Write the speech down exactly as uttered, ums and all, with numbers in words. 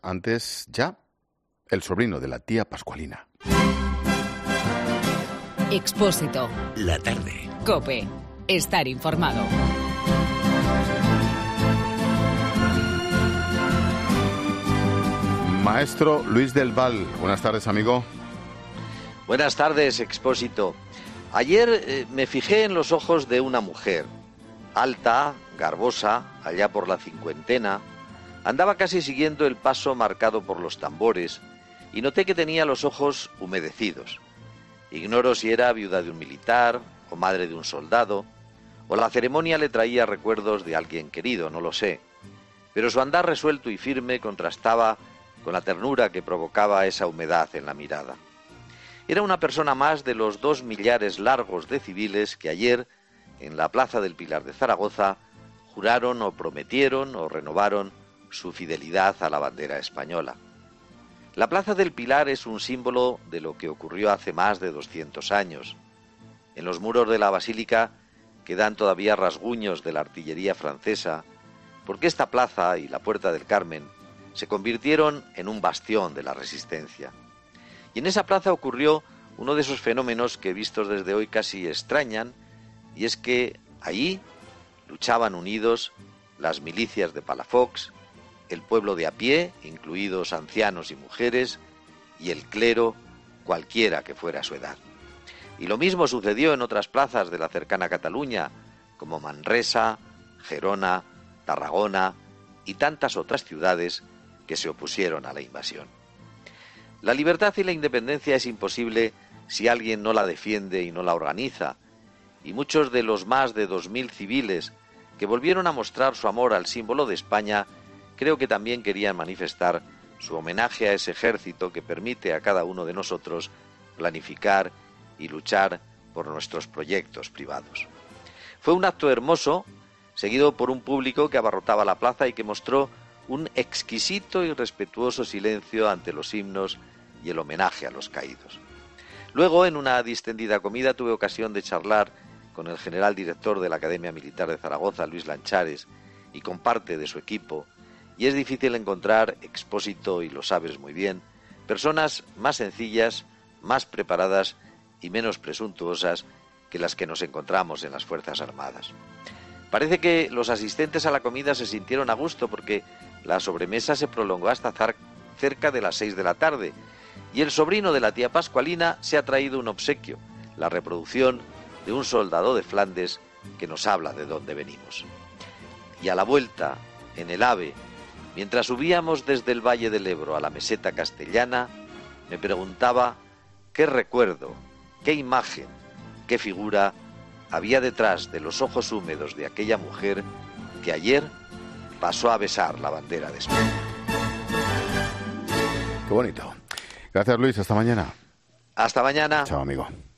Antes ya, el sobrino de la tía Pascualina. Expósito. La tarde. COPE. Estar informado. Maestro Luis del Val, buenas tardes, amigo. Buenas tardes, Expósito. Ayer eh, me fijé en los ojos de una mujer, alta, garbosa, allá por la cincuentena. Andaba casi siguiendo el paso marcado por los tambores y noté que tenía los ojos humedecidos. Ignoro si era viuda de un militar o madre de un soldado, o la ceremonia le traía recuerdos de alguien querido, no lo sé. Pero su andar resuelto y firme contrastaba con la ternura que provocaba esa humedad en la mirada. Era una persona más de los dos millares largos de civiles que ayer, en la Plaza del Pilar de Zaragoza, juraron o prometieron o renovaron su fidelidad a la bandera española. La Plaza del Pilar es un símbolo de lo que ocurrió hace más de doscientos años. En los muros de la basílica quedan todavía rasguños de la artillería francesa, porque esta plaza y la Puerta del Carmen se convirtieron en un bastión de la resistencia. Y en esa plaza ocurrió uno de esos fenómenos que vistos desde hoy casi extrañan, y es que allí luchaban unidos las milicias de Palafox, el pueblo de a pie, incluidos ancianos y mujeres, y el clero, cualquiera que fuera su edad. Y lo mismo sucedió en otras plazas de la cercana Cataluña, como Manresa, Gerona, Tarragona y tantas otras ciudades que se opusieron a la invasión. La libertad y la independencia es imposible si alguien no la defiende y no la organiza, y muchos de los más de dos mil civiles que volvieron a mostrar su amor al símbolo de España, creo que también querían manifestar su homenaje a ese ejército que permite a cada uno de nosotros planificar y luchar por nuestros proyectos privados. Fue un acto hermoso, seguido por un público que abarrotaba la plaza y que mostró un exquisito y respetuoso silencio ante los himnos y el homenaje a los caídos. Luego, en una distendida comida, tuve ocasión de charlar con el general director de la Academia Militar de Zaragoza, Luis Lanchares, y con parte de su equipo, y es difícil encontrar, Expósito, y lo sabes muy bien, personas más sencillas, más preparadas y menos presuntuosas que las que nos encontramos en las Fuerzas Armadas. Parece que los asistentes a la comida se sintieron a gusto porque la sobremesa se prolongó hasta cerca de las seis de la tarde y el sobrino de la tía Pascualina se ha traído un obsequio, la reproducción de un soldado de Flandes que nos habla de dónde venimos. Y a la vuelta, en el AVE, mientras subíamos desde el Valle del Ebro a la meseta castellana, me preguntaba qué recuerdo, qué imagen, qué figura había detrás de los ojos húmedos de aquella mujer que ayer pasó a besar la bandera de España. Qué bonito. Gracias, Luis. Hasta mañana. Hasta mañana. Chao, amigo.